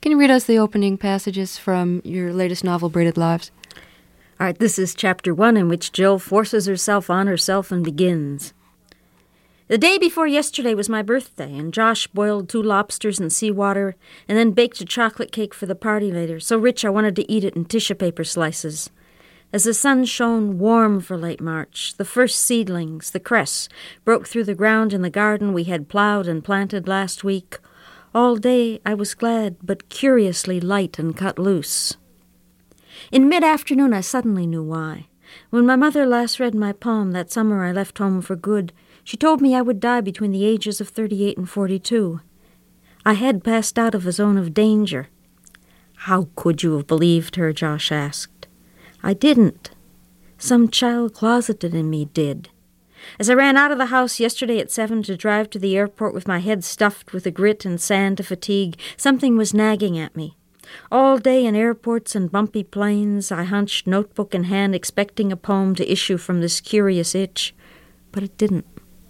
Can you read us the opening passages from your latest novel, Braided Lives? All right, this is chapter 1, in which Jill forces herself on herself and begins. The day before yesterday was my birthday, and Josh boiled 2 lobsters in seawater and then baked a chocolate cake for the party later, so rich I wanted to eat it in tissue paper slices. As the sun shone warm for late March, the first seedlings, the cress, broke through the ground in the garden we had plowed and planted last week. All day I was glad, but curiously light and cut loose. In mid-afternoon I suddenly knew why. When my mother last read my poem that summer I left home for good, she told me I would die between the ages of 38 and 42. I had passed out of a zone of danger. How could you have believed her, Josh asked. I didn't. Some child closeted in me did. As I ran out of the house yesterday at 7 to drive to the airport with my head stuffed with the grit and sand of fatigue, something was nagging at me. All day in airports and bumpy planes, I hunched notebook in hand, expecting a poem to issue from this curious itch, but it didn't.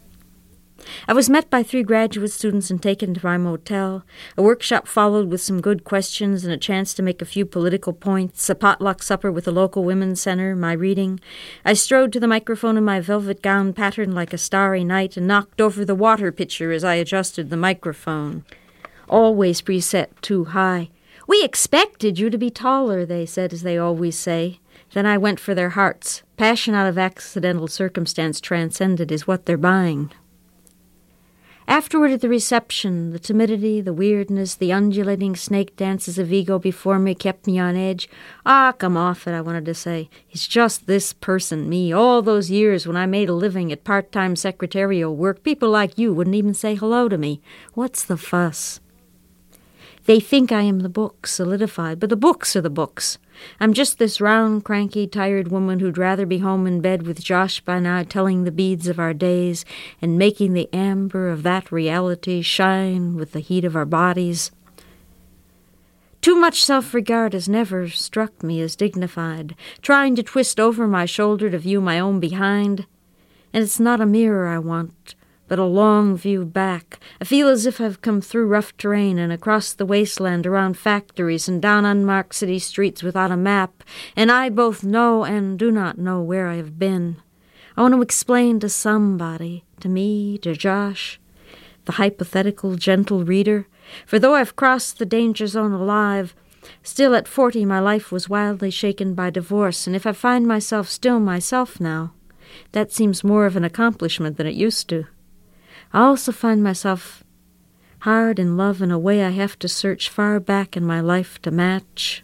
I was met by 3 graduate students and taken to my motel. A workshop followed with some good questions and a chance to make a few political points, a potluck supper with the local women's center, my reading. I strode to the microphone in my velvet gown patterned like a starry night and knocked over the water pitcher as I adjusted the microphone. Always preset too high. We expected you to be taller, they said, as they always say. Then I went for their hearts. Passion out of accidental circumstance transcended is what they're buying. Afterward at the reception, the timidity, the weirdness, the undulating snake dances of ego before me kept me on edge. Ah, come off it, I wanted to say. It's just this person, me. All those years when I made a living at part-time secretarial work, people like you wouldn't even say hello to me. What's the fuss? They think I am the book, solidified, but the books are the books. I'm just this round, cranky, tired woman who'd rather be home in bed with Josh by now, telling the beads of our days and making the amber of that reality shine with the heat of our bodies. Too much self-regard has never struck me as dignified, trying to twist over my shoulder to view my own behind. And it's not a mirror I want, but a long view back. I feel as if I've come through rough terrain and across the wasteland around factories and down unmarked city streets without a map, and I both know and do not know where I have been. I want to explain to somebody, to me, to Josh, the hypothetical gentle reader, for though I've crossed the danger zone alive, still at 40 my life was wildly shaken by divorce, and if I find myself still myself now, that seems more of an accomplishment than it used to. I also find myself hard in love in a way I have to search far back in my life to match.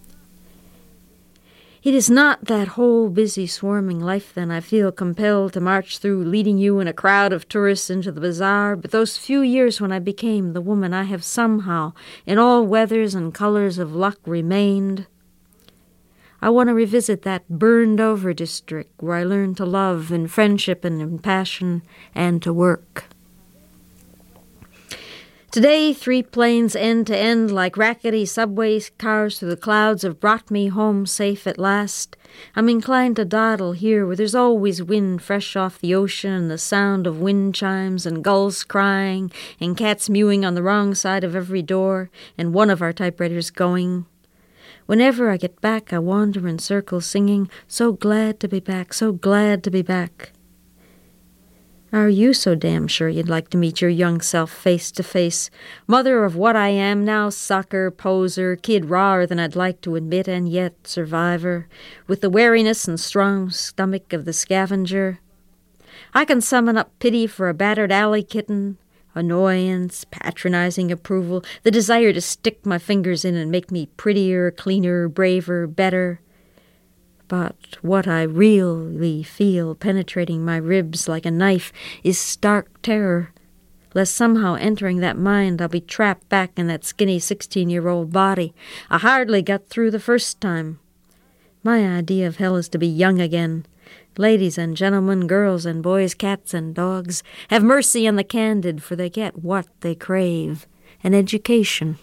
It is not that whole busy swarming life then I feel compelled to march through, leading you in a crowd of tourists into the bazaar, but those few years when I became the woman I have somehow, in all weathers and colors of luck, remained. I want to revisit that burned-over district where I learned to love in friendship and in passion and to work. Today, 3 planes end to end like rackety subway cars through the clouds have brought me home safe at last. I'm inclined to dawdle here where there's always wind fresh off the ocean and the sound of wind chimes and gulls crying and cats mewing on the wrong side of every door and one of our typewriters going. Whenever I get back, I wander in circles singing, so glad to be back, so glad to be back. Are you so damn sure you'd like to meet your young self face to face? Mother of what I am now, sucker, poser, kid rawer than I'd like to admit, and yet survivor, with the wariness and strong stomach of the scavenger. I can summon up pity for a battered alley kitten, annoyance, patronizing approval, the desire to stick my fingers in and make me prettier, cleaner, braver, better. But what I really feel penetrating my ribs like a knife is stark terror, lest somehow entering that mind I'll be trapped back in that skinny 16-year-old body. I hardly got through the first time. My idea of hell is to be young again. Ladies and gentlemen, girls and boys, cats and dogs, have mercy on the candid, for they get what they crave, an education.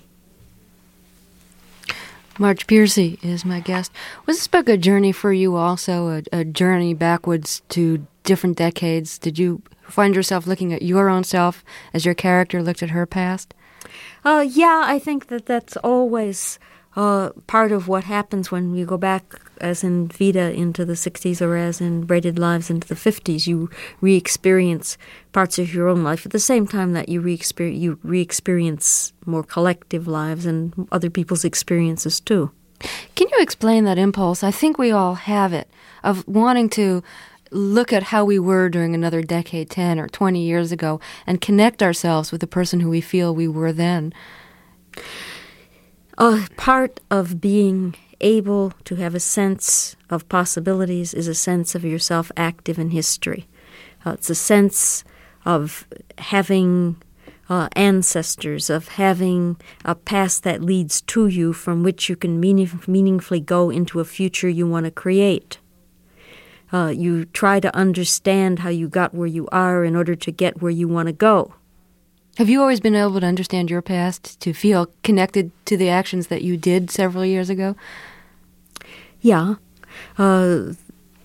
Marge Piercy is my guest. Was this book a journey for you also, a journey backwards to different decades? Did you find yourself looking at your own self as your character looked at her past? Yeah, I think that's always part of what happens when you go back, as in Vida, into the 60s, or as in Braided Lives into the 50s. You re-experience parts of your own life at the same time that you re-experience more collective lives and other people's experiences too. Can you explain that impulse? I think we all have it, of wanting to look at how we were during another decade, 10 or 20 years ago, and connect ourselves with the person who we feel we were then. Part of being able to have a sense of possibilities is a sense of yourself active in history. It's a sense of having ancestors, of having a past that leads to you, from which you can meaningfully go into a future you want to create. You try to understand how you got where you are in order to get where you want to go. Have you always been able to understand your past, to feel connected to the actions that you did several years ago? Yeah. I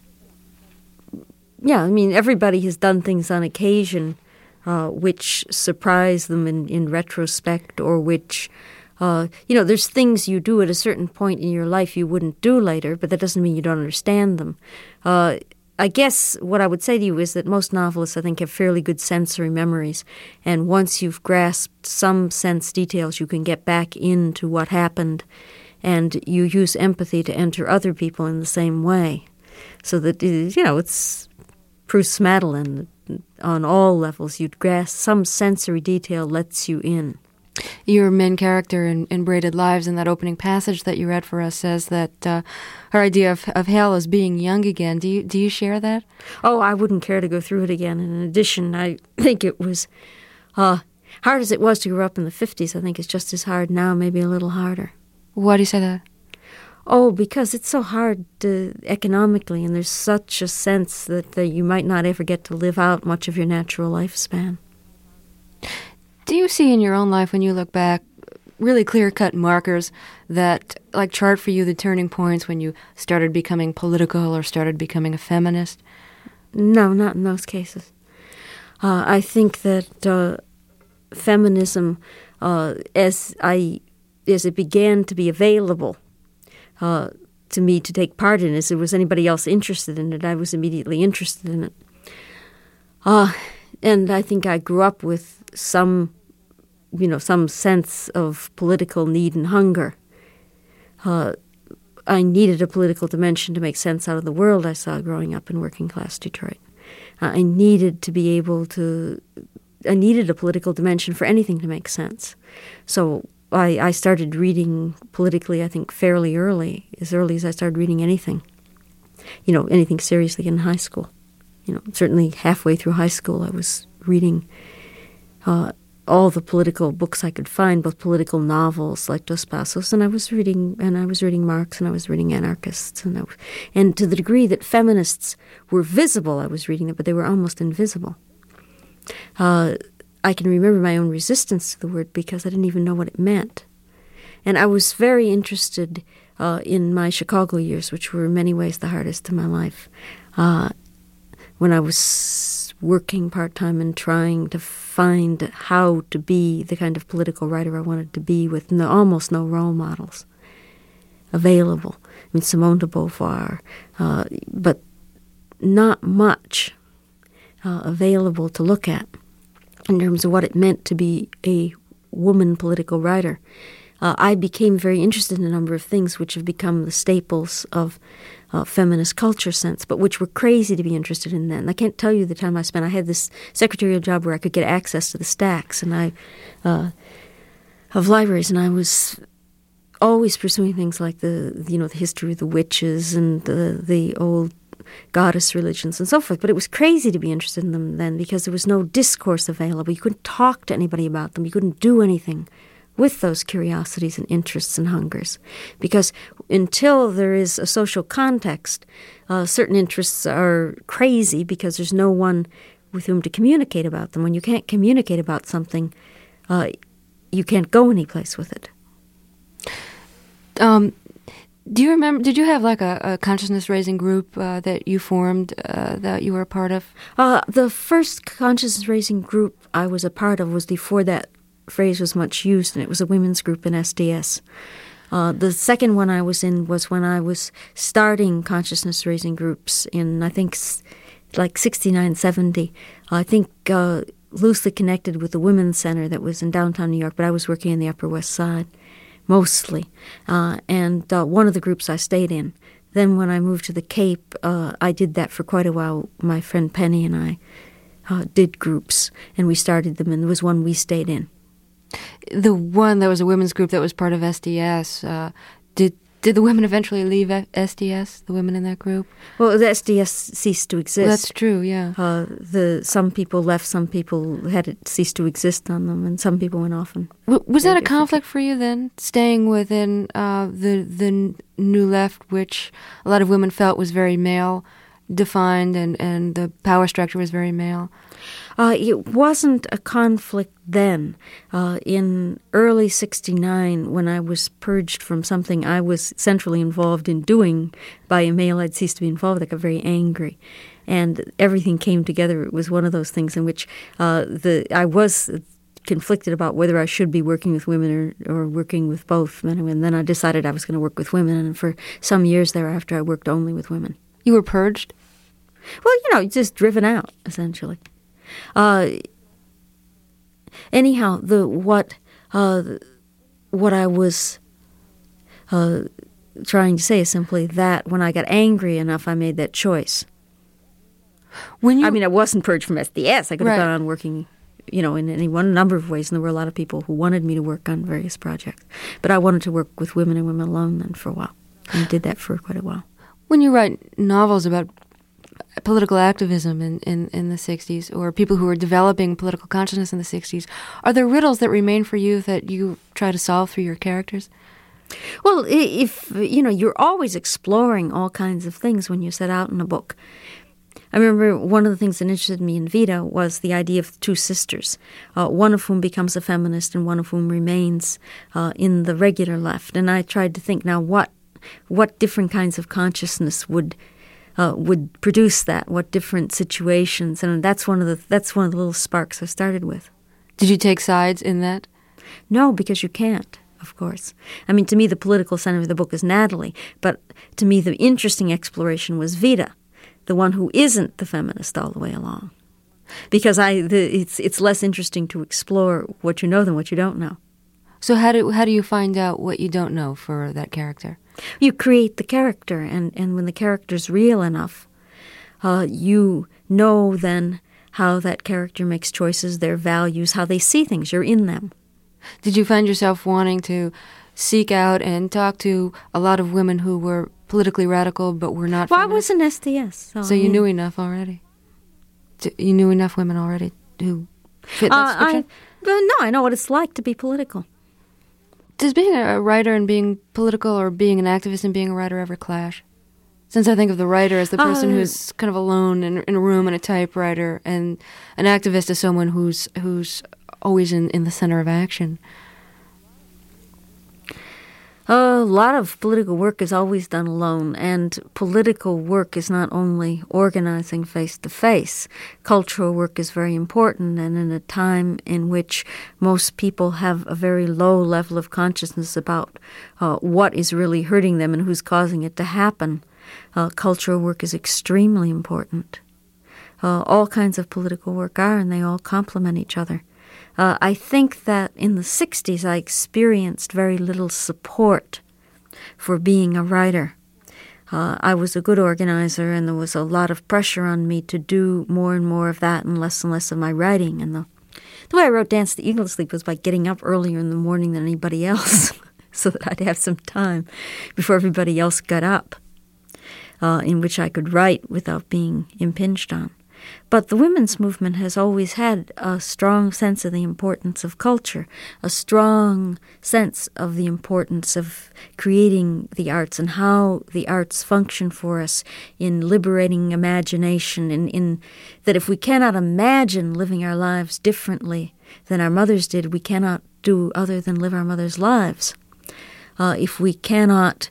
mean, everybody has done things on occasion which surprise them in retrospect, or which, there's things you do at a certain point in your life you wouldn't do later, but that doesn't mean you don't understand them. I guess what I would say to you is that most novelists, I think, have fairly good sensory memories, and once you've grasped some sense details, you can get back into what happened, and you use empathy to enter other people in the same way. So that, it's Proust's Madeline. On all levels, you'd grasp some sensory detail lets you in. Your main character in Braided Lives, in that opening passage that you read for us, says that her idea of hell is being young again. Do you share that? Oh, I wouldn't care to go through it again. And in addition, I think it was hard as it was to grow up in the 50s. I think it's just as hard now, maybe a little harder. Why do you say that? Oh, because it's so hard economically, and there's such a sense that you might not ever get to live out much of your natural lifespan. Do you see in your own life, when you look back, really clear-cut markers that, like, chart for you the turning points when you started becoming political or started becoming a feminist? No, not in those cases. I think that feminism, as it began to be available to me to take part in, as there was anybody else interested in it, I was immediately interested in it. And I think I grew up with some sense of political need and hunger. I needed a political dimension to make sense out of the world I saw growing up in working-class Detroit. I needed a political dimension for anything to make sense. So I started reading politically, I think, fairly early as I started reading anything. Anything seriously in high school. Certainly halfway through high school I was reading all the political books I could find, both political novels like Dos Passos, and I was reading Marx, and I was reading anarchists, and to the degree that feminists were visible, I was reading them, but they were almost invisible. I can remember my own resistance to the word because I didn't even know what it meant. And I was very interested in my Chicago years, which were in many ways the hardest in my life, when I was working part-time and trying to find how to be the kind of political writer I wanted to be, with almost no role models available. I mean, Simone de Beauvoir, but not much available to look at in terms of what it meant to be a woman political writer. I became very interested in a number of things which have become the staples of feminist culture since, but which were crazy to be interested in then. I can't tell you the time I spent. I had this secretarial job where I could get access to the stacks of libraries, and I was always pursuing things like the history of the witches and the old goddess religions and so forth. But it was crazy to be interested in them then because there was no discourse available. You couldn't talk to anybody about them. You couldn't do anything with those curiosities and interests and hungers. Because until there is a social context, certain interests are crazy because there's no one with whom to communicate about them. When you can't communicate about something, you can't go anyplace with it. Do you remember, did you have like a consciousness-raising group that you formed that you were a part of? The first consciousness-raising group I was a part of was the For That phrase was much used, and it was a women's group in SDS. The second one I was in was when I was starting consciousness-raising groups in, I think, like 69, 70. I think loosely connected with the Women's Center that was in downtown New York, but I was working in the Upper West Side, mostly. And one of the groups I stayed in. Then when I moved to the Cape, I did that for quite a while. My friend Penny and I did groups, and we started them, and there was one we stayed in. The one that was a women's group that was part of SDS, did the women eventually leave SDS, the women in that group? Well, the SDS ceased to exist. That's true, yeah. Some people left, some people had it cease to exist on them, and some people went off. And was that a conflict for you then, staying within the New Left, which a lot of women felt was very male-defined and the power structure was very male? It wasn't a conflict then. In early 69, when I was purged from something I was centrally involved in doing by a male I'd ceased to be involved, I got very angry. And everything came together. It was one of those things in which I was conflicted about whether I should be working with women or working with both men and women. Then I decided I was going to work with women, and for some years thereafter I worked only with women. You were purged? Well, just driven out, essentially. Anyhow, what I was trying to say is simply that when I got angry enough, I made that choice. I wasn't purged from SDS. I could have gone on working, in any one number of ways, and there were a lot of people who wanted me to work on various projects. But I wanted to work with women and women alone then for a while, and did that for quite a while. When you write novels about political activism in the 60s, or people who were developing political consciousness in the 60s, are there riddles that remain for you that you try to solve through your characters? Well, if you're always exploring all kinds of things when you set out in a book. I remember one of the things that interested me in Vita was the idea of two sisters, one of whom becomes a feminist and one of whom remains in the regular left. And I tried to think, now what different kinds of consciousness would produce that? What different situations? And that's one of the little sparks I started with. Did you take sides in that? No, because you can't, of course. I mean, to me, the political center of the book is Natalie, but to me, the interesting exploration was Vita, the one who isn't the feminist all the way along, because it's less interesting to explore what you know than what you don't know. So how do you find out what you don't know for that character? You create the character, and when the character's real enough, you know then how that character makes choices, their values, how they see things. You're in them. Did you find yourself wanting to seek out and talk to a lot of women who were politically radical but were not feminists? I was in SDS. So you knew enough already? You knew enough women already who fit that description? No, I know what it's like to be political. Does being a writer and being political, or being an activist and being a writer, ever clash? Since I think of the writer as the person who's kind of alone in a room and a typewriter, and an activist as someone who's always in the center of action. A lot of political work is always done alone, and political work is not only organizing face-to-face. Cultural work is very important, and in a time in which most people have a very low level of consciousness about what is really hurting them and who's causing it to happen, cultural work is extremely important. All kinds of political work are, and they all complement each other. I think that in the 60s I experienced very little support for being a writer. I was a good organizer, and there was a lot of pressure on me to do more and more of that and less of my writing. And the way I wrote Dance the Eagle to Sleep was by getting up earlier in the morning than anybody else so that I'd have some time before everybody else got up, in which I could write without being impinged on. But the women's movement has always had a strong sense of the importance of culture, a strong sense of the importance of creating the arts and how the arts function for us in liberating imagination, in that if we cannot imagine living our lives differently than our mothers did, we cannot do other than live our mothers' lives. If we cannot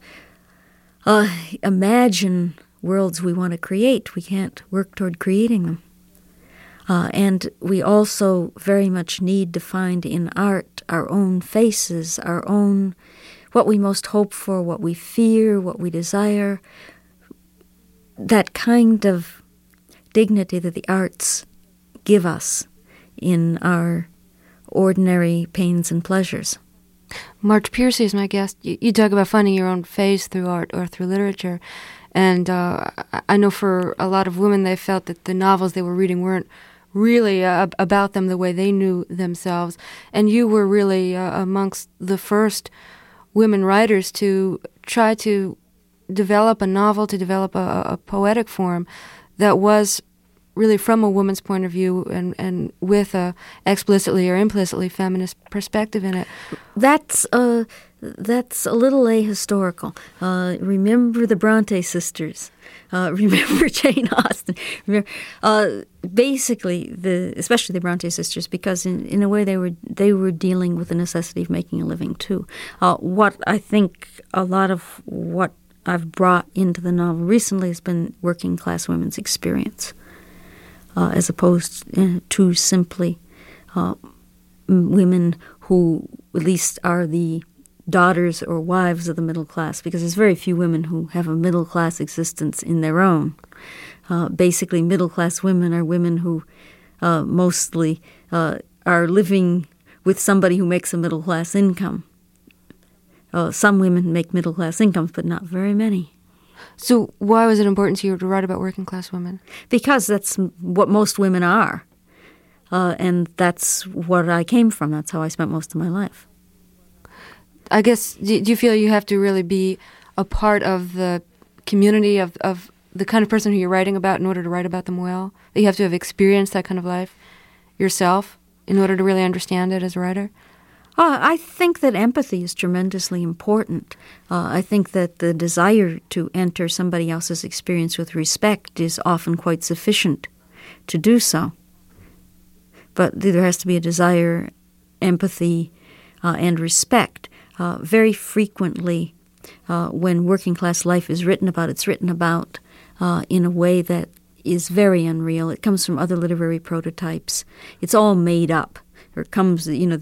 imagine worlds we want to create, we can't work toward creating them. And we also very much need to find in art our own faces, our own, what we most hope for, what we fear, what we desire, that kind of dignity that the arts give us in our ordinary pains and pleasures. Marge Piercy is my guest. You talk about finding your own face through art or through literature. And I know for a lot of women, they felt that the novels they were reading weren't really about them the way they knew themselves. And you were really amongst the first women writers to try to develop a novel, to develop a poetic form that was really from a woman's point of view and with a explicitly or implicitly feminist perspective in it. That's a little ahistorical. Remember the Bronte sisters. Remember Jane Austen. Basically, especially the Bronte sisters, because in a way they were dealing with the necessity of making a living too. What I think a lot of what I've brought into the novel recently has been working class women's experience, as opposed to simply women who at least are the daughters or wives of the middle class, because there's very few women who have a middle class existence in their own. Basically, middle class women are women who mostly are living with somebody who makes a middle class income. Some women make middle class incomes, but not very many. So why was it important to you to write about working class women? Because that's what most women are. And that's what I came from. That's how I spent most of my life. I guess, do you feel you have to really be a part of the community of the kind of person who you're writing about in order to write about them well? That you have to have experienced that kind of life yourself in order to really understand it as a writer? I think that empathy is tremendously important. I think that the desire to enter somebody else's experience with respect is often quite sufficient to do so. But there has to be a desire, empathy, and respect. Very frequently, when working class life is written about, it's written about in a way that is very unreal. It comes from other literary prototypes. It's all made up. Or comes,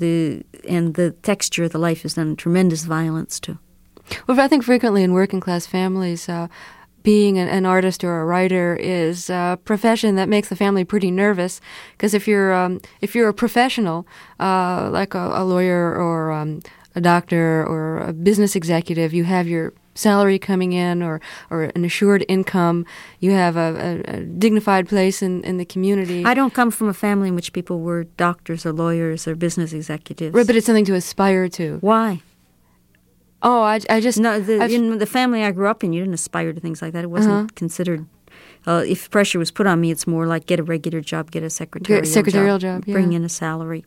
the texture of the life is done tremendous violence to. Well, I think frequently in working class families, being an artist or a writer is a profession that makes the family pretty nervous. Because if you're a professional, like a lawyer or a doctor or a business executive, you have your salary coming in or an assured income. You have a dignified place in the community. I don't come from a family in which people were doctors or lawyers or business executives. Right, but it's something to aspire to. Why? Oh, I just... No, in the family I grew up in, you didn't aspire to things like that. It wasn't considered... if pressure was put on me, it's more like get a regular job, get a secretarial job, yeah. Bring in a salary.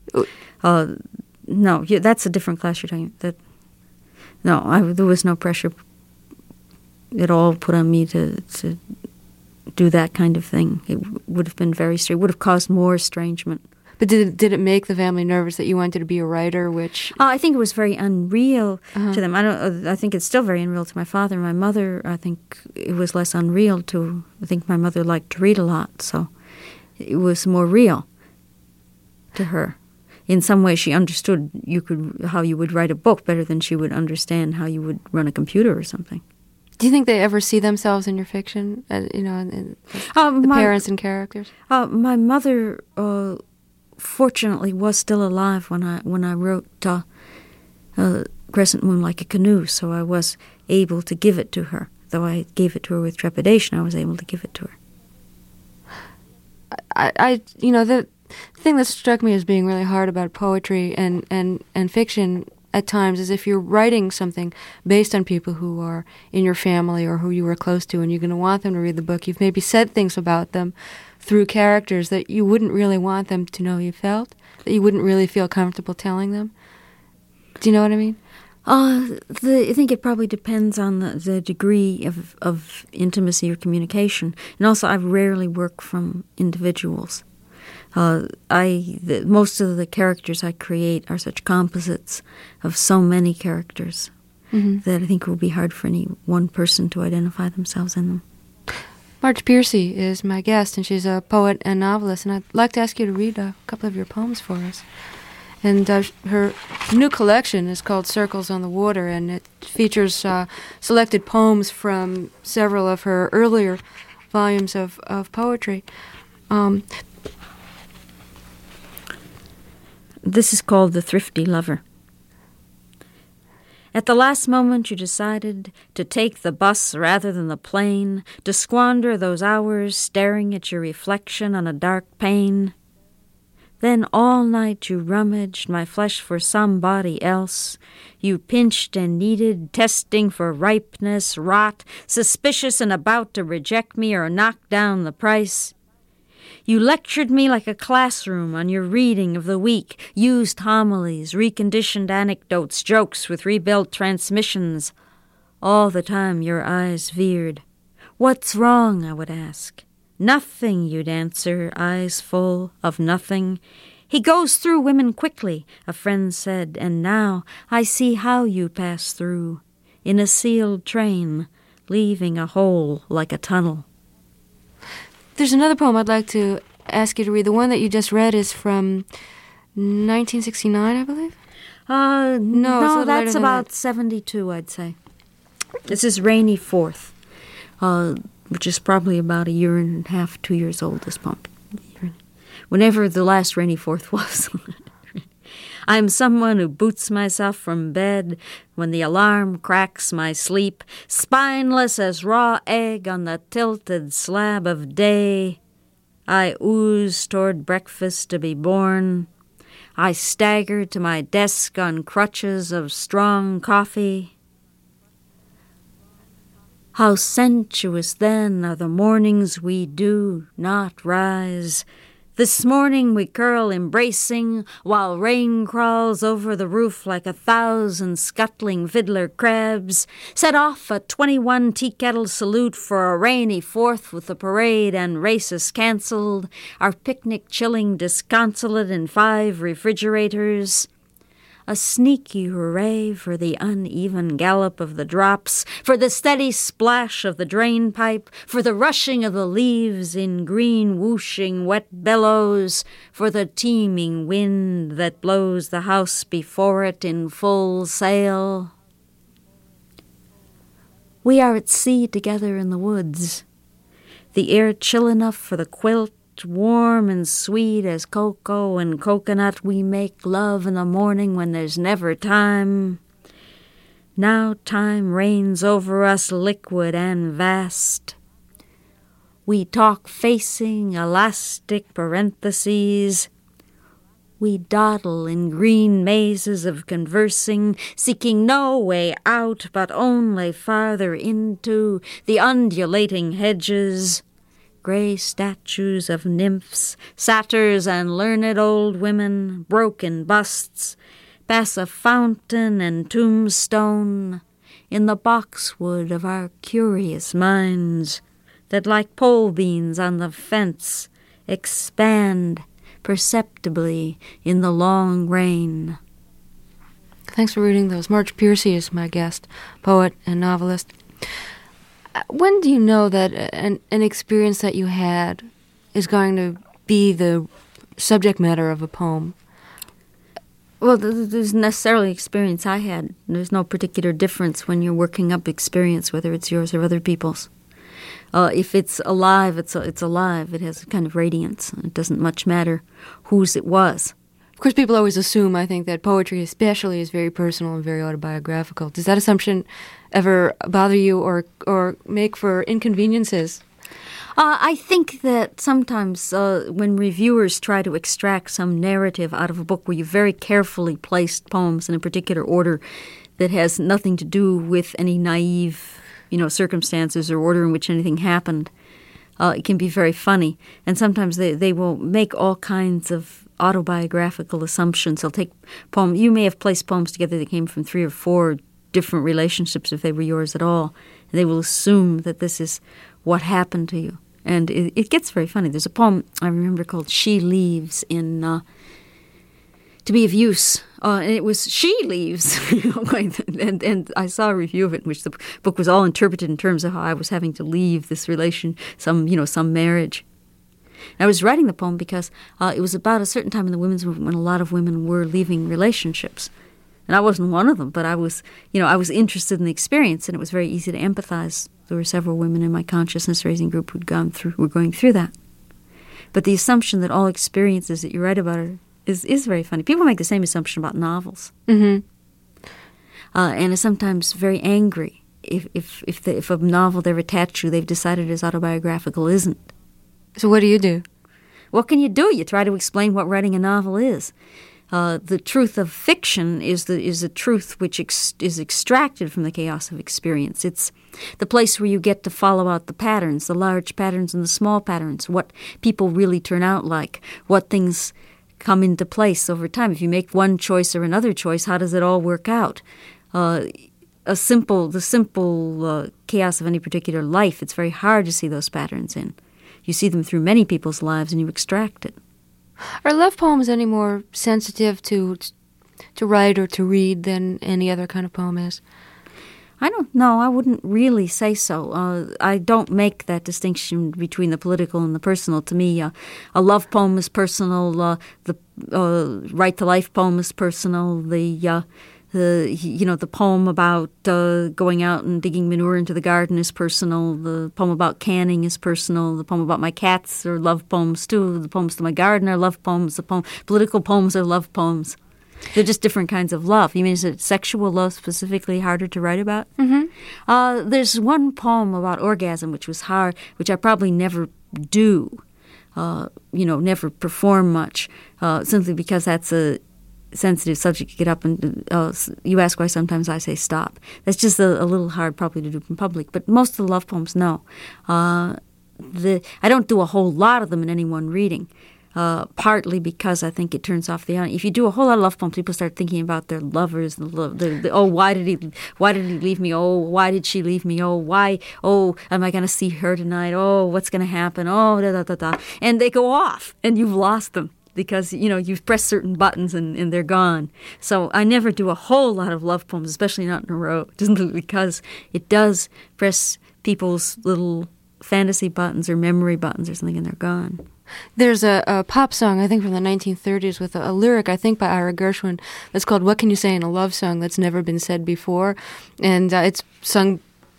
No, that's a different class you're talking about. There was no pressure at all put on me to do that kind of thing. It would have been very strange. It would have caused more estrangement. But did it make the family nervous that you wanted to be a writer? Which I think it was very unreal to them. I think it's still very unreal to my father and my mother. I think it was less unreal to. I think my mother liked to read a lot, so it was more real to her. In some way, she understood how you would write a book better than she would understand how you would run a computer or something. Do you think they ever see themselves in your fiction? In parents and characters. My mother, fortunately, was still alive when I wrote Crescent Moon Like a Canoe, so I was able to give it to her. Though I gave it to her with trepidation, I was able to give it to her. The thing that struck me as being really hard about poetry and fiction at times is if you're writing something based on people who are in your family or who you were close to and you're going to want them to read the book, you've maybe said things about them through characters that you wouldn't really want them to know you felt, that you wouldn't really feel comfortable telling them. Do you know what I mean? I think it probably depends on the degree of intimacy or communication. And also, I rarely work from individuals. Most of the characters I create are such composites of so many characters that I think it will be hard for any one person to identify themselves in them. Marge Piercy is my guest, and she's a poet and novelist, and I'd like to ask you to read a couple of your poems for us. And her new collection is called Circles on the Water, and it features selected poems from several of her earlier volumes of poetry. This is called The Thrifty Lover. At the last moment you decided to take the bus rather than the plane, to squander those hours staring at your reflection on a dark pane. Then all night you rummaged my flesh for somebody else. You pinched and kneaded, testing for ripeness, rot, suspicious and about to reject me or knock down the price. You lectured me like a classroom on your reading of the week, used homilies, reconditioned anecdotes, jokes with rebuilt transmissions. All the time your eyes veered. What's wrong, I would ask. Nothing, you'd answer, eyes full of nothing. He goes through women quickly, a friend said, and now I see how you pass through, in a sealed train, leaving a hole like a tunnel. There's another poem I'd like to ask you to read. The one that you just read is from 1969, I believe? No, that's about 72, I'd say. This is Rainy Fourth, which is probably about a year and a half, 2 years old, this poem. Whenever the last Rainy Fourth was. I'm someone who boots myself from bed when the alarm cracks my sleep, spineless as raw egg on the tilted slab of day. I ooze toward breakfast to be born. I stagger to my desk on crutches of strong coffee. How sensuous then are the mornings we do not rise. This morning we curl embracing while rain crawls over the roof like 1,000 scuttling fiddler crabs. Set off a 21 tea kettle salute for a rainy Fourth with the parade and races cancelled. Our picnic chilling disconsolate in 5 refrigerators. A sneaky hooray for the uneven gallop of the drops, for the steady splash of the drain pipe, for the rushing of the leaves in green whooshing wet bellows, for the teeming wind that blows the house before it in full sail. We are at sea together in the woods, the air chill enough for the quilt, warm and sweet as cocoa and coconut. We make love in the morning when there's never time. Now time reigns over us liquid and vast. We talk facing elastic parentheses. We dawdle in green mazes of conversing, seeking no way out but only farther into the undulating hedges. Gray statues of nymphs, satyrs and learned old women, broken busts, pass a fountain and tombstone in the boxwood of our curious minds that like pole beans on the fence expand perceptibly in the long rain. Thanks for reading those. Marge Piercy is my guest, poet and novelist. When do you know that an experience that you had is going to be the subject matter of a poem? Well, there's necessarily experience I had. There's no particular difference when you're working up experience, whether it's yours or other people's. If it's alive, it's alive. It has a kind of radiance. It doesn't much matter whose it was. Of course, people always assume, I think, that poetry especially is very personal and very autobiographical. Does that assumption ever bother you or make for inconveniences? I think that sometimes when reviewers try to extract some narrative out of a book where you very carefully placed poems in a particular order that has nothing to do with any naive, circumstances or order in which anything happened, it can be very funny. And sometimes they will make all kinds of autobiographical assumptions. They'll take poems. You may have placed poems together that came from 3 or 4 different relationships, if they were yours at all. And they will assume that this is what happened to you. And it gets very funny. There's a poem I remember called She Leaves in To Be of Use, And it was She Leaves, and I saw a review of it in which the book was all interpreted in terms of how I was having to leave this relation, some marriage. And I was writing the poem because it was about a certain time in the women's movement when a lot of women were leaving relationships. And I wasn't one of them, but I was interested in the experience, and it was very easy to empathize. There were several women in my consciousness raising group who were going through that. But the assumption that all experiences that you write about is very funny. People make the same assumption about novels, and are sometimes very angry if a novel they're attached to they've decided is autobiographical isn't. So what do you do? What can you do? You try to explain what writing a novel is. The truth of fiction is a truth which is extracted from the chaos of experience. It's the place where you get to follow out the patterns, the large patterns and the small patterns, what people really turn out like, what things come into place over time. If you make one choice or another choice, how does it all work out? The simple chaos of any particular life, it's very hard to see those patterns in. You see them through many people's lives and you extract it. Are love poems any more sensitive to write or to read than any other kind of poem is? I don't know. I wouldn't really say so. I don't make that distinction between the political and the personal. To me, a love poem is personal. The right-to-life poem is personal. The poem about going out and digging manure into the garden is personal. The poem about canning is personal. The poem about my cats are love poems too. The poems to my garden are love poems. Political poems are love poems. They're just different kinds of love. You mean, is it sexual love specifically harder to write about? Mm-hmm. There's one poem about orgasm which was hard, which I probably never do, never perform much, simply because that's a sensitive subject. You get up and you ask why sometimes I say stop. That's just a little hard probably to do in public. But most of the love poems, no. I don't do a whole lot of them in any one reading. Partly because I think it turns off the audience. If you do a whole lot of love poems, people start thinking about their lovers. Why did he leave me? Oh, why did she leave me? Oh, why? Oh, am I going to see her tonight? Oh, what's going to happen? Oh, da da da da. And they go off, and you've lost them because you've pressed certain buttons and they're gone. So I never do a whole lot of love poems, especially not in a row, just because it does press people's little fantasy buttons or memory buttons or something, and they're gone. There's a pop song, I think from the 1930s, with a lyric, I think by Ira Gershwin, that's called What Can You Say in a Love Song That's Never Been Said Before? And it's sung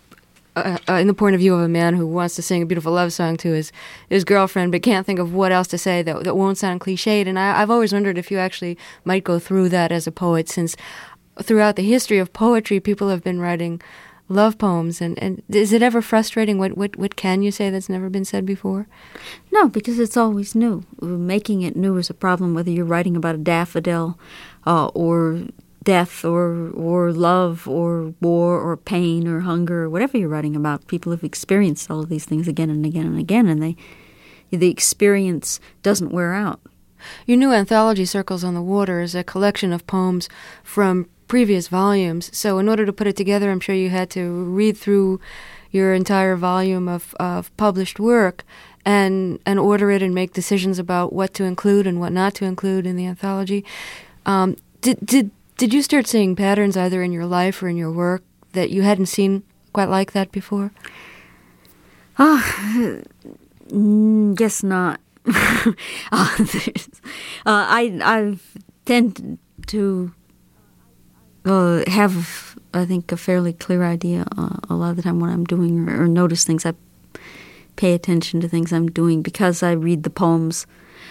in the point of view of a man who wants to sing a beautiful love song to his girlfriend, but can't think of what else to say that won't sound cliched. And I've always wondered if you actually might go through that as a poet, since throughout the history of poetry, people have been writing love poems, and is it ever frustrating? What can you say that's never been said before? No, because it's always new. Making it new is a problem, whether you're writing about a daffodil or death or love or war or pain or hunger or whatever you're writing about. People have experienced all of these things again and again and again, and the experience doesn't wear out. Your new anthology, Circles on the Water, is a collection of poems from previous volumes. So in order to put it together, I'm sure you had to read through your entire volume of published work and order it and make decisions about what to include and what not to include in the anthology. Did you start seeing patterns either in your life or in your work that you hadn't seen quite like that before? Guess not. I tend to have, I think, a fairly clear idea a lot of the time when I'm doing or notice things. I pay attention to things I'm doing because I read the poems.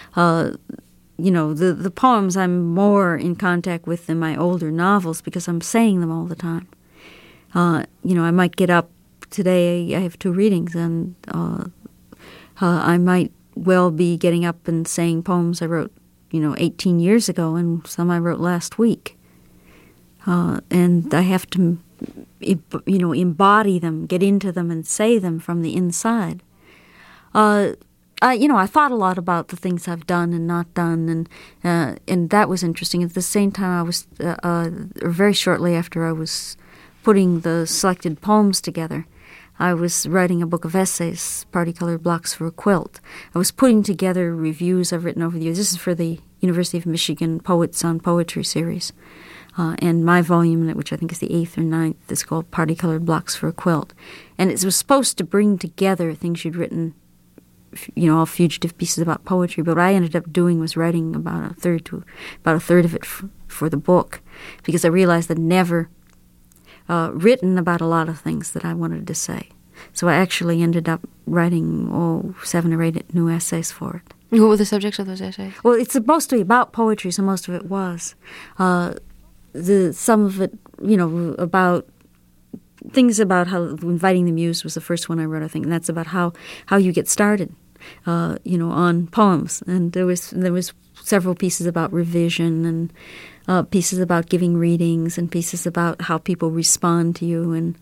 The poems I'm more in contact with than my older novels because I'm saying them all the time. I might get up today, I have 2 readings, and I might well be getting up and saying poems I wrote, 18 years ago, and some I wrote last week. And I have to, embody them, get into them, and say them from the inside. I thought a lot about the things I've done and not done, and that was interesting. At the same time, I was very shortly after I was putting the selected poems together, I was writing a book of essays, Party-Colored Blocks for a Quilt. I was putting together reviews I've written over the years. This is for the University of Michigan Poets on Poetry series. And my volume, which I think is the 8th or 9th, is called Party-Colored Blocks for a Quilt. And it was supposed to bring together things you'd written, all fugitive pieces about poetry. But what I ended up doing was writing about a third of it for the book, because I realized I'd never written about a lot of things that I wanted to say. So I actually ended up writing 7 or 8 new essays for it. What were the subjects of those essays? Well, it's supposed to be about poetry, so most of it was. Some of it, about things about how Inviting the Muse was the first one I wrote, I think, and that's about how you get started, on poems. And there was several pieces about revision, and pieces about giving readings, and pieces about how people respond to you, and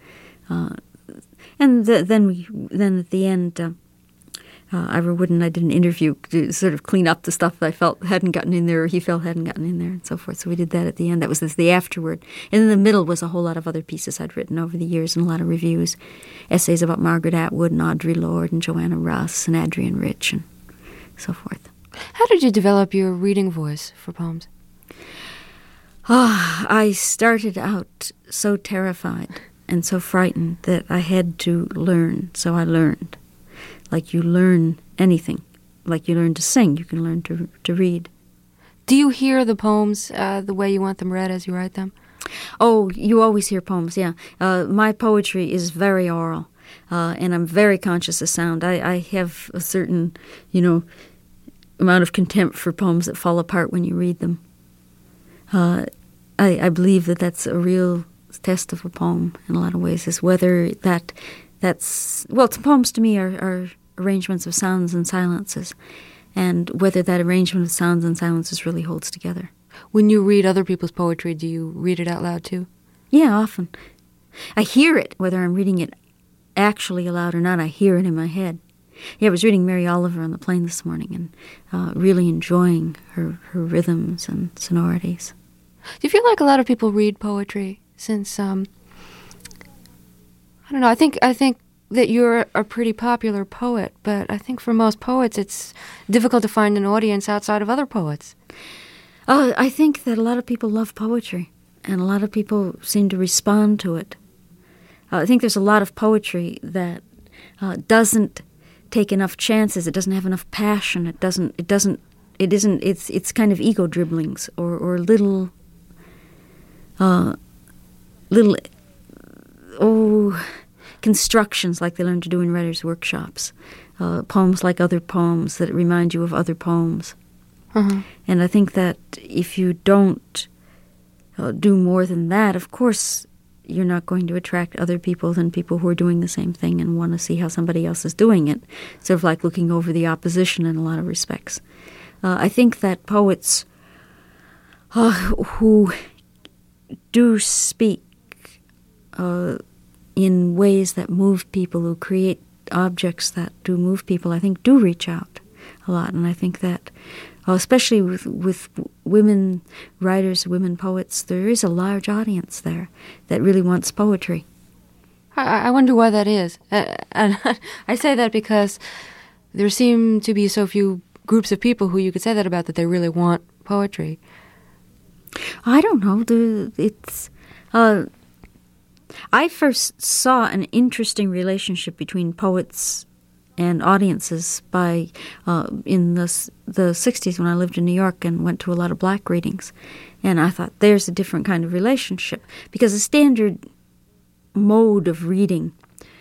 then at the end, Ira Wood and I did an interview to sort of clean up the stuff that I felt hadn't gotten in there, or he felt hadn't gotten in there, and so forth. So we did that at the end. That was the afterward. And in the middle was a whole lot of other pieces I'd written over the years, and a lot of reviews, essays about Margaret Atwood and Audre Lorde and Joanna Russ and Adrienne Rich and so forth. How did you develop your reading voice for poems? I started out so terrified and so frightened that I had to learn, so I learned. Like you learn anything. Like you learn to sing, you can learn to read. Do you hear the poems the way you want them read as you write them? Oh, you always hear poems, yeah. My poetry is very oral, and I'm very conscious of sound. I have a certain, amount of contempt for poems that fall apart when you read them. I believe that's a real test of a poem in a lot of ways, is whether poems to me are arrangements of sounds and silences, and whether that arrangement of sounds and silences really holds together. When you read other people's poetry, do you read it out loud too? Yeah, often. I hear it, whether I'm reading it actually aloud or not, I hear it in my head. Yeah, I was reading Mary Oliver on the plane this morning and really enjoying her rhythms and sonorities. Do you feel like a lot of people read poetry since, I don't know, I think that you're a pretty popular poet, but I think for most poets it's difficult to find an audience outside of other poets. I think that a lot of people love poetry, and a lot of people seem to respond to it. I think there's a lot of poetry that doesn't take enough chances. It doesn't have enough passion. It's kind of ego dribblings or little constructions like they learn to do in writers' workshops. Poems like other poems that remind you of other poems. Uh-huh. And I think that if you don't do more than that, of course, you're not going to attract other people than people who are doing the same thing and want to see how somebody else is doing it. Sort of like looking over the opposition in a lot of respects. I think that poets who do speak in ways that move people, who create objects that do move people, I think do reach out a lot. And I think that especially with women writers, women poets, there is a large audience there that really wants poetry. I wonder why that is. And I say that because there seem to be so few groups of people who you could say that about, that they really want poetry. I don't know. I first saw an interesting relationship between poets and audiences in the 60s when I lived in New York and went to a lot of black readings. And I thought, there's a different kind of relationship. Because the standard mode of reading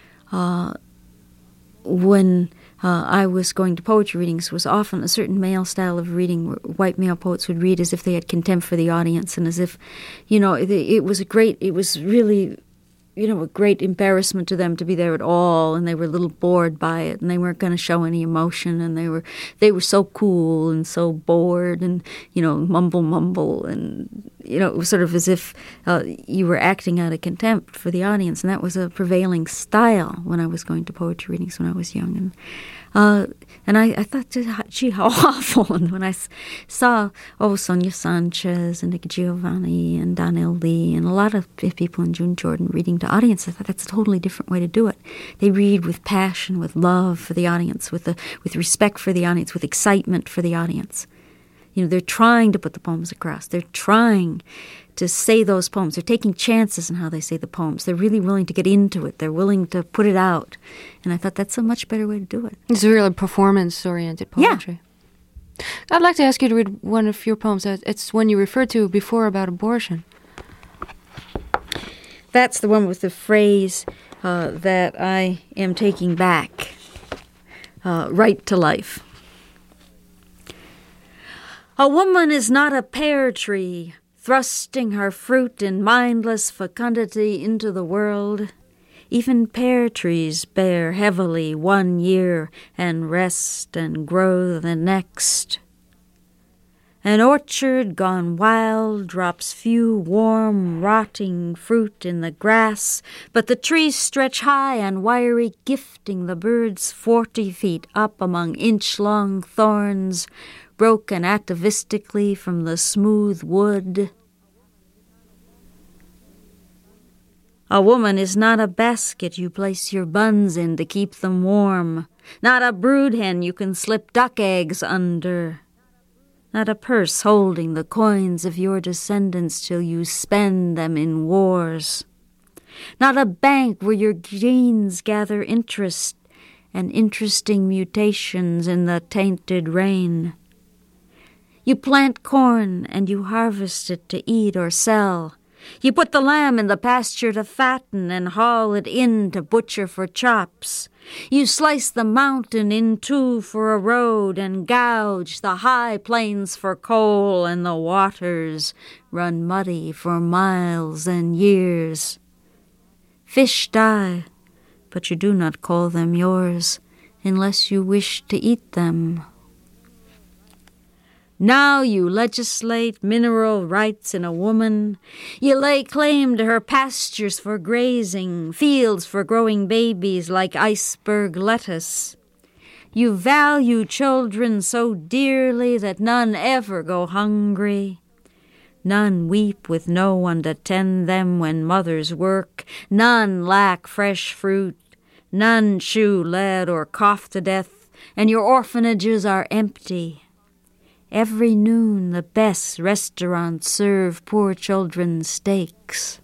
when I was going to poetry readings was often a certain male style of reading where white male poets would read as if they had contempt for the audience and as if, it was really a great embarrassment to them to be there at all, and they were a little bored by it, and they weren't going to show any emotion, and they were so cool and so bored, and mumble and it was sort of as if you were acting out of contempt for the audience, and that was a prevailing style when I was going to poetry readings when I was young. And I thought, gee, how awful. And when I saw, Sonia Sanchez and Nick Giovanni and Donnell Lee and a lot of people in June Jordan reading to audience, I thought that's a totally different way to do it. They read with passion, with love for the audience, with respect for the audience, with excitement for the audience. They're trying to put the poems across. They're trying to say those poems. They're taking chances in how they say the poems. They're really willing to get into it. They're willing to put it out. And I thought that's a much better way to do it. It's really performance-oriented poetry. Yeah. I'd like to ask you to read one of your poems. It's one you referred to before about abortion. That's the one with the phrase that I am taking back, right to life. A woman is not a pear tree, thrusting her fruit in mindless fecundity into the world. Even pear trees bear heavily 1 year and rest and grow the next. An orchard gone wild drops few warm, rotting fruit in the grass, but the trees stretch high and wiry, gifting the birds 40 feet up among inch-long thorns, broken atavistically from the smooth wood. A woman is not a basket you place your buns in to keep them warm, not a brood hen you can slip duck eggs under, not a purse holding the coins of your descendants till you spend them in wars, not a bank where your genes gather interest and interesting mutations in the tainted rain. You plant corn and you harvest it to eat or sell. You put the lamb in the pasture to fatten and haul it in to butcher for chops. You slice the mountain in two for a road and gouge the high plains for coal, and the waters run muddy for miles and years. Fish die, but you do not call them yours unless you wish to eat them. Now you legislate mineral rights in a woman. You lay claim to her pastures for grazing, fields for growing babies like iceberg lettuce. You value children so dearly that none ever go hungry. None weep with no one to tend them when mothers work. None lack fresh fruit. None chew lead or cough to death, and your orphanages are empty. Every noon the best restaurants serve poor children steaks.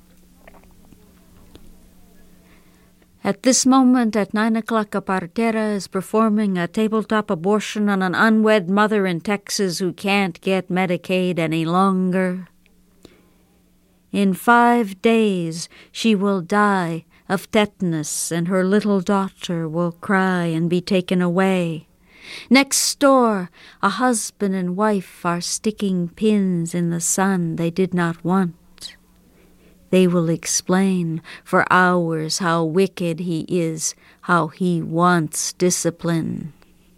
At this moment, at 9 o'clock, a partera is performing a tabletop abortion on an unwed mother in Texas who can't get Medicaid any longer. In 5 days, she will die of tetanus, and her little daughter will cry and be taken away. Next door, a husband and wife are sticking pins in the son they did not want. They will explain for hours how wicked he is, how he wants discipline.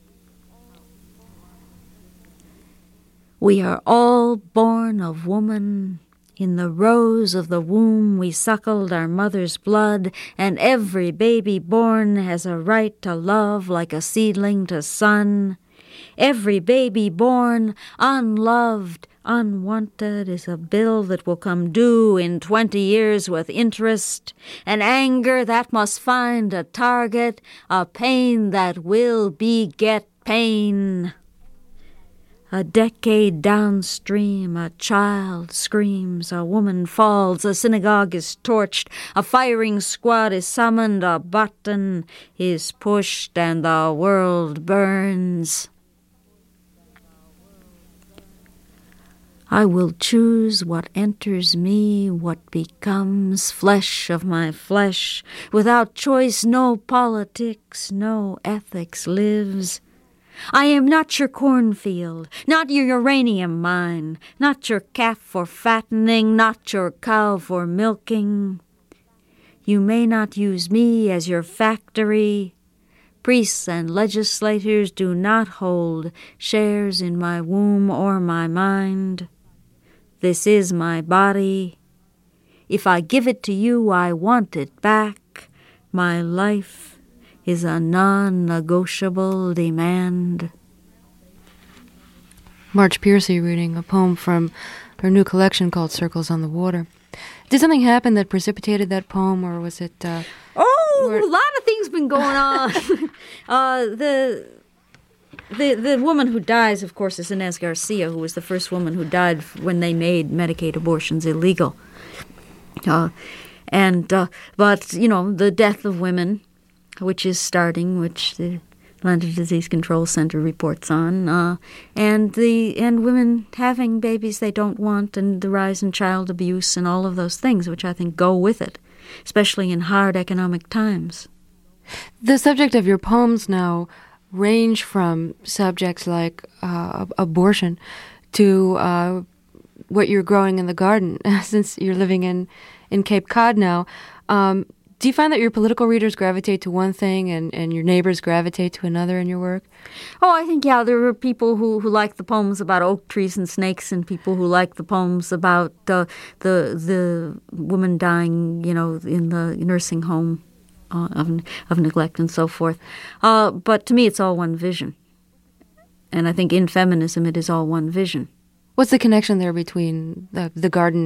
We are all born of woman. In the rose of the womb we suckled our mother's blood, and every baby born has a right to love like a seedling to sun. Every baby born unloved, unwanted, is a bill that will come due in 20 years with interest, an anger that must find a target, a pain that will beget pain. A decade downstream, a child screams, a woman falls, a synagogue is torched, a firing squad is summoned, a button is pushed, and the world burns. I will choose what enters me, what becomes flesh of my flesh. Without choice, no politics, no ethics lives. I am not your cornfield, not your uranium mine, not your calf for fattening, not your cow for milking. You may not use me as your factory. Priests and legislators do not hold shares in my womb or my mind. This is my body. If I give it to you, I want it back. My life is a non-negotiable demand. Marge Piercy reading a poem from her new collection called Circles on the Water. Did something happen that precipitated that poem, or was it... A lot of things been going on. The woman who dies, of course, is Inez Garcia, who was the first woman who died when they made Medicaid abortions illegal. But, the death of women, which is starting, which the Atlanta Disease Control Center reports on, and women having babies they don't want, and the rise in child abuse and all of those things, which I think go with it, especially in hard economic times. The subject of your poems now range from subjects like abortion to what you're growing in the garden, since you're living in Cape Cod now. Do you find that your political readers gravitate to one thing and your neighbors gravitate to another in your work? Oh, I think, yeah, there are people who like the poems about oak trees and snakes, and people who like the poems about the woman dying, in the nursing home of neglect and so forth. But to me, it's all one vision. And I think in feminism, it is all one vision. What's the connection there between the garden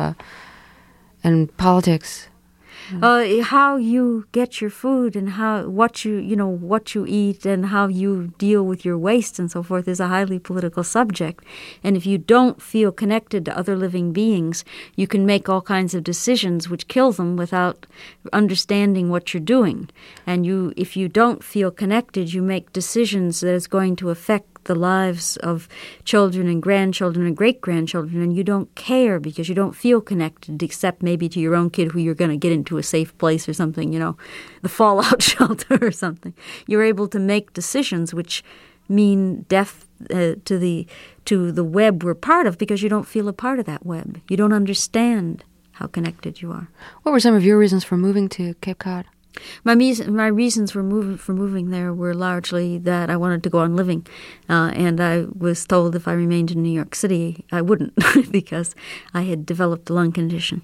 and politics? How you get your food and what you eat and how you deal with your waste and so forth is a highly political subject. And if you don't feel connected to other living beings, you can make all kinds of decisions which kill them without understanding what you're doing. And if you don't feel connected, you make decisions that is going to affect the lives of children and grandchildren and great-grandchildren, and you don't care because you don't feel connected except maybe to your own kid who you're going to get into a safe place or something, the fallout shelter or something. You're able to make decisions which mean death to the web we're part of because you don't feel a part of that web. You don't understand how connected you are. What were some of your reasons for moving to Cape Cod? My reasons for moving there were largely that I wanted to go on living, and I was told if I remained in New York City, I wouldn't because I had developed a lung condition.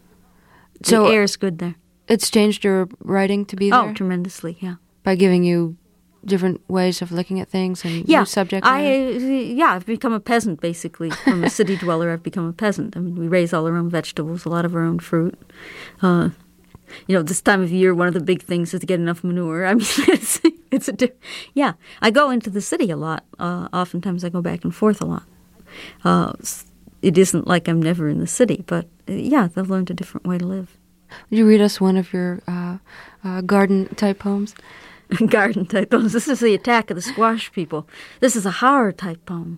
So the air's good there. It's changed your writing to be there? Oh, tremendously, yeah. By giving you different ways of looking at things and new subject matter? I've become a peasant, basically. From a city dweller, I've become a peasant. I mean, we raise all our own vegetables, a lot of our own fruit. This time of year, one of the big things is to get enough manure. I mean, I go into the city a lot. Oftentimes I go back and forth a lot. It isn't like I'm never in the city, but I've learned a different way to live. Would you read us one of your garden-type poems? Garden-type poems. This is the attack of the squash people. This is a horror-type poem.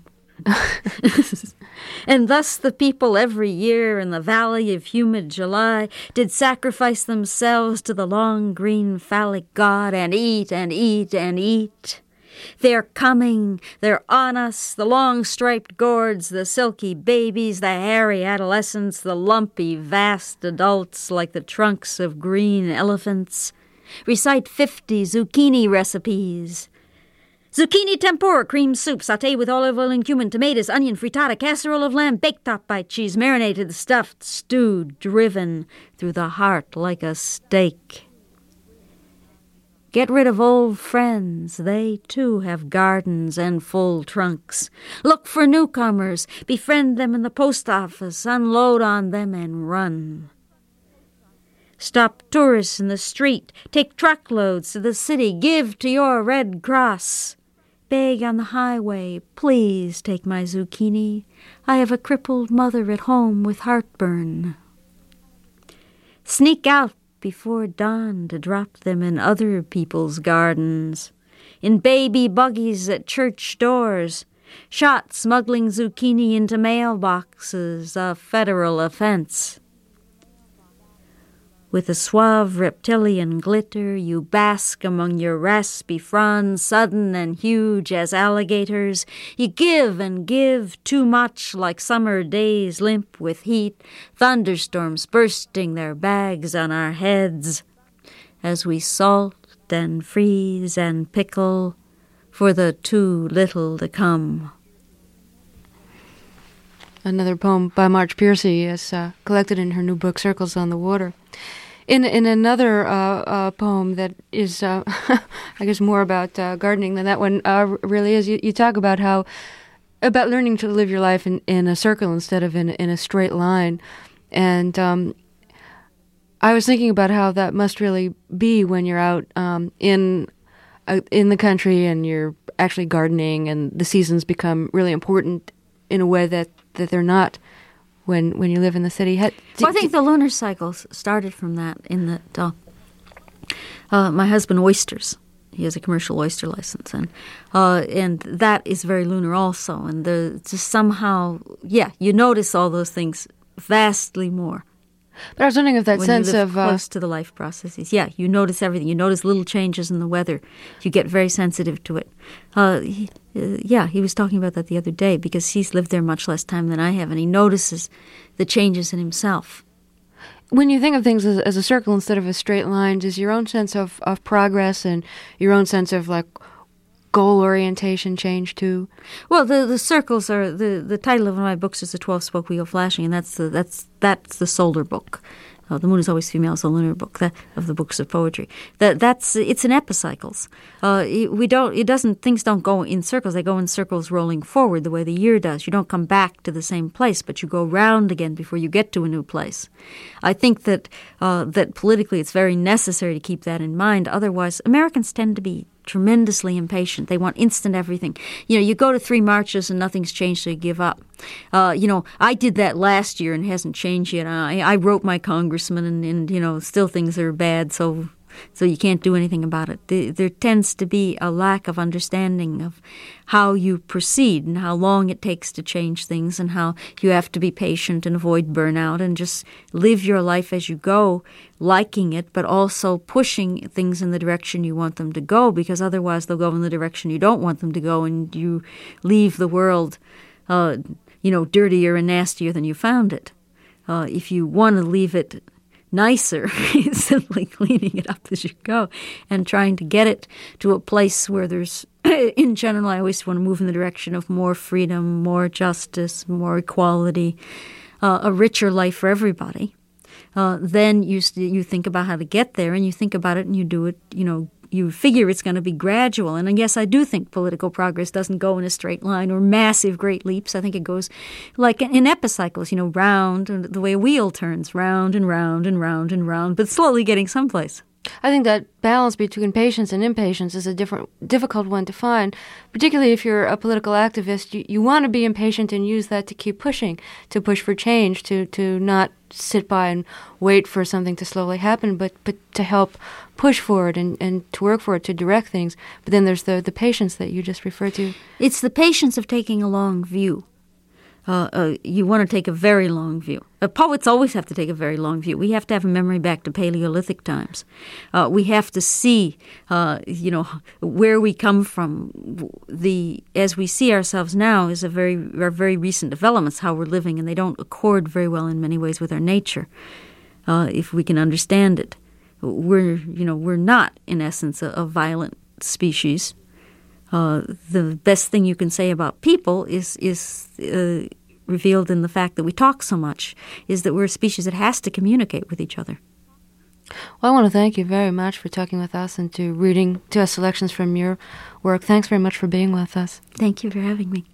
And thus the people every year in the valley of humid July did sacrifice themselves to the long green phallic god and eat and eat and eat. They're coming, they're on us, the long striped gourds, the silky babies, the hairy adolescents, the lumpy vast adults like the trunks of green elephants. Recite 50 zucchini recipes. Zucchini tempura, cream soup, sauté with olive oil and cumin, tomatoes, onion, frittata, casserole of lamb, baked top by cheese, marinated, stuffed, stewed, driven through the heart like a steak. Get rid of old friends. They, too, have gardens and full trunks. Look for newcomers. Befriend them in the post office. Unload on them and run. Stop tourists in the street. Take truckloads to the city. Give to your Red Cross. Beg on the highway, please take my zucchini. I have a crippled mother at home with heartburn. Sneak out before dawn to drop them in other people's gardens, in baby buggies at church doors, shot smuggling zucchini into mailboxes, a federal offense. With a suave reptilian glitter, you bask among your raspy fronds, sudden and huge as alligators. You give and give too much like summer days limp with heat, thunderstorms bursting their bags on our heads, as we salt and freeze and pickle for the too little to come. another poem by Marge Piercy is collected in her new book, Circles on the Water. In another poem that is, I guess, more about gardening than that one really is, you talk about about learning to live your life in a circle instead of in a straight line. And I was thinking about how that must really be when you're out in the country and you're actually gardening, and the seasons become really important in a way that they're not when you live in the city. I think the lunar cycles started from that, in that my husband oysters. He has a commercial oyster license, and that is very lunar also. And just somehow, you notice all those things vastly more. But I was wondering if that when sense you live of close to the life processes. Yeah, you notice everything. You notice little changes in the weather. You get very sensitive to it. He was talking about that the other day because he's lived there much less time than I have, and he notices the changes in himself. When you think of things as a circle instead of a straight line, does your own sense of progress and your own sense of like goal orientation change too? Well, the circles are the title of one of my books is The 12-Spoke Wheel Flashing, and that's the solar book. The Moon is Always Female is a lunar book of the books of poetry. It's in epicycles. Things don't go in circles. They go in circles rolling forward the way the year does. You don't come back to the same place, but you go round again before you get to a new place. I think that politically it's very necessary to keep that in mind. Otherwise, Americans tend to be tremendously impatient. They want instant everything. You go to 3 marches and nothing's changed, so you give up. I did that last year and it hasn't changed yet. I wrote my congressman and still things are bad, so you can't do anything about it. There tends to be a lack of understanding of how you proceed and how long it takes to change things and how you have to be patient and avoid burnout and just live your life as you go, liking it, but also pushing things in the direction you want them to go, because otherwise they'll go in the direction you don't want them to go, and you leave the world dirtier and nastier than you found it. If you want to leave it nicer, simply cleaning it up as you go and trying to get it to a place where there's, in general, I always want to move in the direction of more freedom, more justice, more equality, a richer life for everybody. Then you think about how to get there, and you think about it and you do it, you figure it's going to be gradual. And yes, I do think political progress doesn't go in a straight line or massive great leaps. I think it goes like in epicycles, round, and the way a wheel turns, round and round and round and round, but slowly getting someplace. I think that balance between patience and impatience is a difficult one to find, particularly if you're a political activist. You want to be impatient and use that to keep pushing, to push for change, to not sit by and wait for something to slowly happen, but to help push for it and to work for it, to direct things. But then there's the patience that you just referred to. It's the patience of taking a long view. You want to take a very long view. Poets always have to take a very long view. We have to have a memory back to Paleolithic times. We have to see, where we come from. As we see ourselves now is our very recent developments, how we're living, and they don't accord very well in many ways with our nature. If we can understand it, we're not in essence a violent species. The best thing you can say about people is revealed in the fact that we talk so much, is that we're a species that has to communicate with each other. Well, I want to thank you very much for talking with us and to reading to us selections from your work. Thanks very much for being with us. Thank you for having me.